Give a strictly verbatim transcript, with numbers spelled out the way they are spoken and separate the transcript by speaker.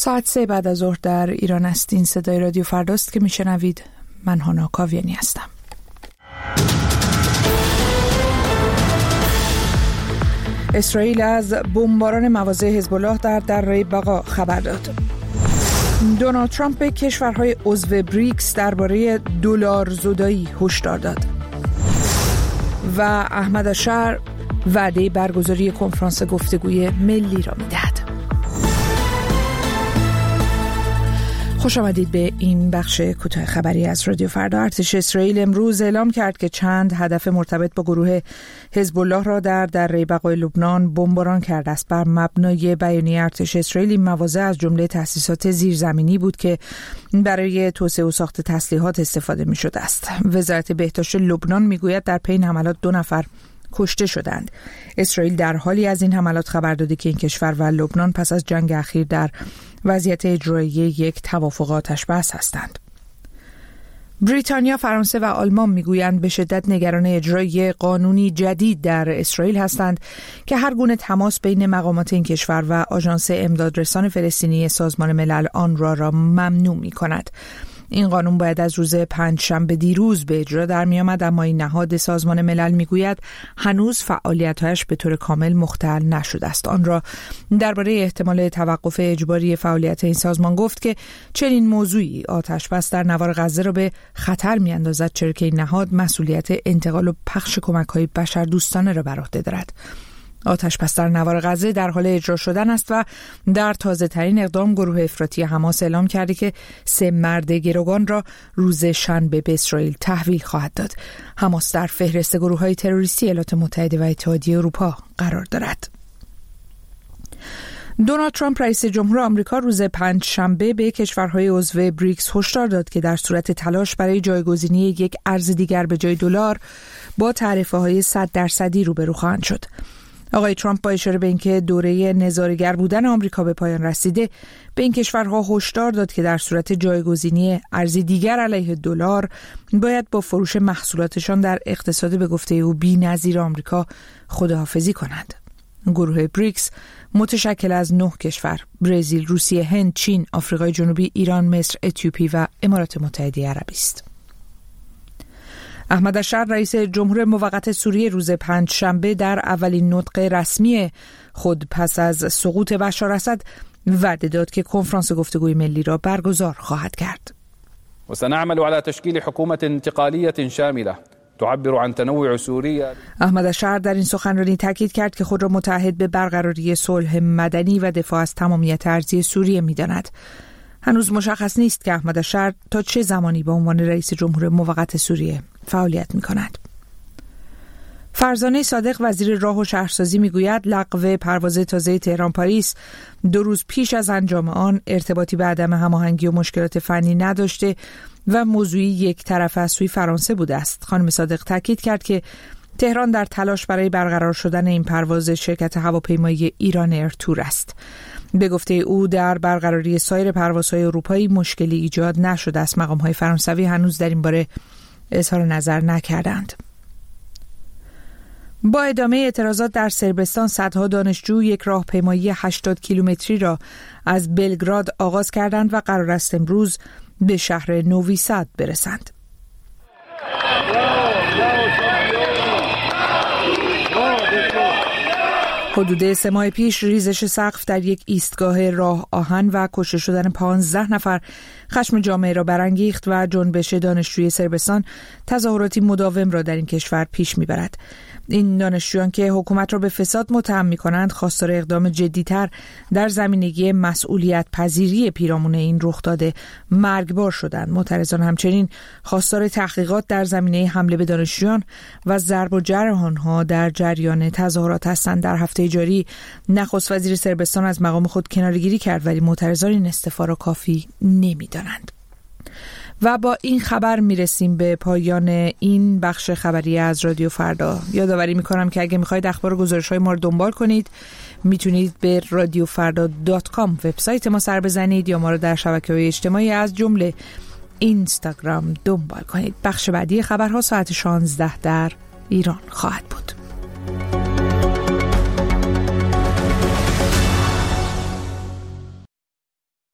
Speaker 1: ساعت سه بعد از ظهر در ایران است. این صدای رادیو فرداست که میشنوید. من هانا کاویانی هستم. اسرائیل از بمباران مواضع حزب الله در دره بقا خبر داد. دونالد ترامپ به کشورهای عضو بریکس درباره دلار زدایی هشدار داد. و احمد اشعر وعده برگزاری کنفرانس گفتگوی ملی را می‌دهد. خوش آمدید به این بخش کوتاه خبری از رادیو فردا. ارتش اسرائیل امروز اعلام کرد که چند هدف مرتبط با گروه حزب الله را در دره بقای لبنان بمباران کرده است. بر مبنای بیانیه ارتش اسرائیل این مواضع از جمله تأسیسات زیرزمینی بود که برای توسعه و ساخت تسلیحات استفاده می شده است. وزارت بهداشت لبنان می گوید در پی این حملات دو نفر کشته شدند. اسرائیل در حالی از این حملات خبر داده که این کشور و لبنان پس از جنگ اخیر در وضعیت اجرایی یک توافق آتش بس هستند. بریتانیا، فرانسه و آلمان میگویند به شدت نگران اجرای قانونی جدید در اسرائیل هستند که هر گونه تماس بین مقامات این کشور و آژانس امدادرسان فلسطینی سازمان ملل آنروا را ممنوع می‌کند. این قانون باید از روز پنجشنبه دیروز به اجرا در می آمد، اما این نهاد سازمان ملل میگوید هنوز فعالیت‌هایش به طور کامل مختل نشده است. آن را درباره احتمال توقف اجباری فعالیت این سازمان گفت که چنین موضوعی آتش بس در نوار غزه را به خطر می‌اندازد، چرا که این نهاد مسئولیت انتقال و پخش کمک‌های بشردوستانه را بر عهده دارد. آتش بس در نوار غزه در حال اجرا شدن است و در تازه ترین اقدام گروه افراطی حماس اعلام کرده که سه مرد گروگان را روز شنبه به اسرائیل تحویل خواهد داد. حماس در فهرست گروه‌های تروریستی ایالات متحده و اتحادیه اروپا قرار دارد. دونالد ترامپ رئیس جمهور آمریکا روز پنجشنبه به کشورهای عضو بریکس هشدار داد که در صورت تلاش برای جایگزینی یک ارز دیگر به جای دلار با تعرفه‌های صد درصدی روبرو خواهند شد. آقای ترامپ با اشاره به اینکه دوره نظاره‌گر بودن آمریکا به پایان رسیده، به این کشورها هشدار داد که در صورت جایگزینی ارزی دیگر علیه دلار باید با فروش محصولاتشان در اقتصاد به گفته او بی‌نظیر آمریکا خداحافظی کنند. گروه بریکس متشکل از نه کشور: برزیل، روسیه، هند، چین، آفریقای جنوبی، ایران، مصر، اتیوپی و امارات متحده عربی است. احمد اشعر رئیس جمهور موقت سوریه روز پنجشنبه در اولین نطق رسمی خود پس از سقوط بشار اسد وعده داد که کنفرانس گفتگوی ملی را برگزار خواهد کرد.
Speaker 2: و سنعمل على تشکیل حکومت انتقالیه شامله تعبر عن تنوع سوریه.
Speaker 1: احمد اشعر در این سخنرانی تاکید کرد که خود را متعهد به برقراری صلح مدنی و دفاع از تمامیت ارضی سوریه می‌داند. هنوز مشخص نیست که احمد اشعر تا چه زمانی به عنوان رئیس جمهور موقت سوریه فعالیت می‌کند. فرزانه صادق وزیر راه و شهرسازی میگوید لغو پرواز تازه تهران پاریس دو روز پیش از انجام آن ارتباطی به عدم هماهنگی و مشکلات فنی نداشته و موضوعی یک طرفه از سوی فرانسه بوده است. خانم صادق تاکید کرد که تهران در تلاش برای برقرار شدن این پرواز شرکت هواپیمایی ایران ایرتور است. به گفته او در برقراری سایر پروازهای اروپایی مشکلی ایجاد نشده است. مقام‌های فرانسوی هنوز در این باره اظهار نظر نکردند. با ادامه اعتراضات در صربستان، صدها دانشجو یک راهپیمایی هشتاد کیلومتری را از بلگراد آغاز کردند و قرار است امروز به شهر نووی ساد برسند. حدود سه ماه پیش ریزش سقف در یک ایستگاه راه آهن و کشته شدن پانزده نفر خشم جامعه را برانگیخت و جنبش دانشجوی صربستان تظاهراتی مداوم را در این کشور پیش میبرد. این دانشجویان که حکومت را به فساد متهم می‌کنند خواستار اقدام جدی‌تر در زمینه مسئولیت پذیری پیرامون این رخداد مرگبار شدند. معترضان همچنین خواستار تحقیقات در زمینه حمله به دانشجویان و ضرب و جرح آنها در جریان تظاهرات هستند. در هفته جاری نخست وزیر صربستان از مقام خود کناره‌گیری کرد، ولی معترضان این استعفا را کافی نمی‌دانند. و با این خبر میرسیم به پایان این بخش خبری از رادیو فردا. یادآوری میکنم که اگه میخواید اخبار و گزارش‌های ما رو دنبال کنید میتونید به رادیو فردا دات کام وبسایت ما سر بزنید یا ما رو در شبکه‌های اجتماعی از جمله اینستاگرام دنبال کنید. بخش بعدی خبرها ساعت شانزده در ایران خواهد بود.